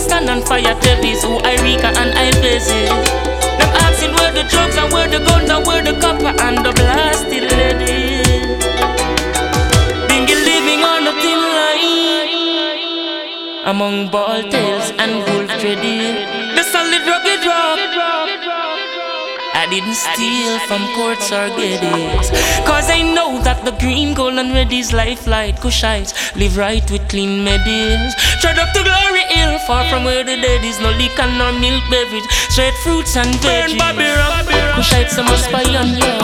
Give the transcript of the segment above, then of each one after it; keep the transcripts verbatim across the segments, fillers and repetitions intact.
stand on fire Tevis, who Irika and Ivezi. Them asking where the drugs and where the guns and where the copper and the blasted lady. Bingy living on a thin line among ball tails and wolf trading. The solid rugged rock I didn't steal from courts or geddies, cause I know that the green, gold and red is lifeline. Kushites live right with clean medals. Tread up to glory hill, far from where the dead is. No liquor nor milk beverage, straight fruits and veggies. Kushites some must spy on you.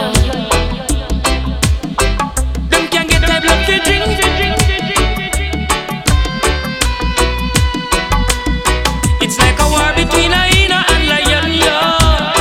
Them can't get high blood to drink. It's like a war between hyena and lion, yo.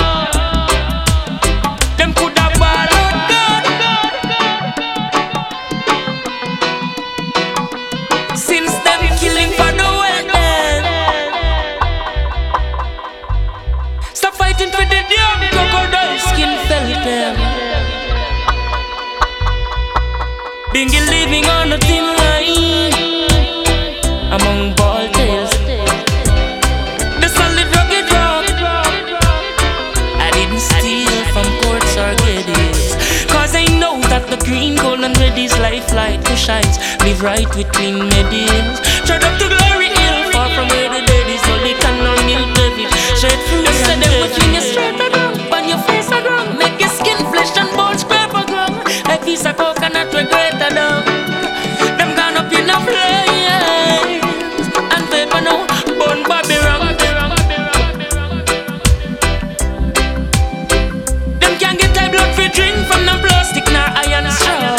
Bingy living on a thin line among ball tails. The solid rugged rock I didn't steal from courts or geddies, cause I know that the green, gold and red is lifeline. Kushites live right with clean medals. Tread up to glory hill, far from where the dead is. No liquor nor milk beverage, straight fruits and veggies. Straight a ground, on your face a ground, make your skin flesh and bones scrape a ground. Like piece of coconut we greater down. Them gone up in a flames and paper now, bun Bobby wrong. Them can't get high blood for drink from them plastic nor iron straw.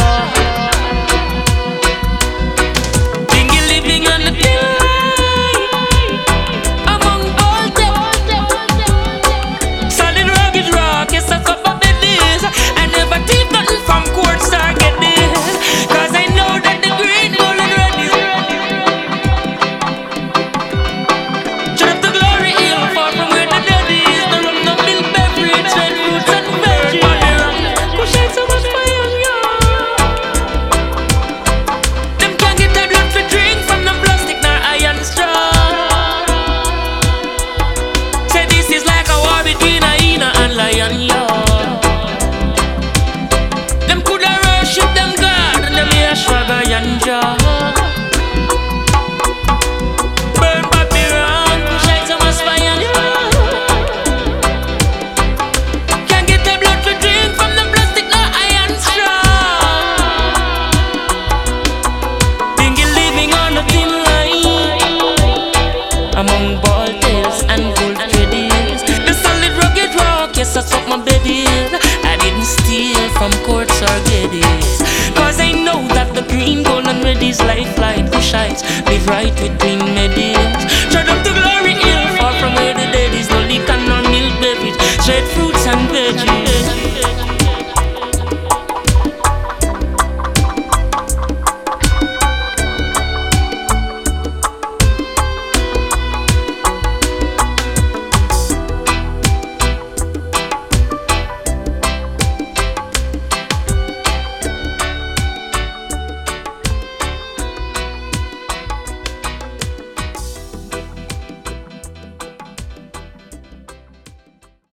Bingy living on the line among all them. Solid rugged rock, yes that's what Bobby is. I never take nothing from courts or get this, cause I know that the green, gold and red is. Turn up the glory hill, far from where the dead is. No rum, no milk beverage, red fruits and veggies. Kushites so much fire, yo. Them can't get their blood for drink from them plastic nor iron straw. Say this is like a war between hyena and lion, yo. Them coulda worship them God and them here swagger and jaw. Burn Bobby wrong, Kushites some must fire. Can't get their blood for drink from them plastic nor iron straw. Bingy living on a thin line among ball tails and gold tradies. The solid rugged rock, yes that's what my bed is. I didn't steal from courts or geddies, cause I know that the green, gold and red is lifeline. Kushites live right with clean medals.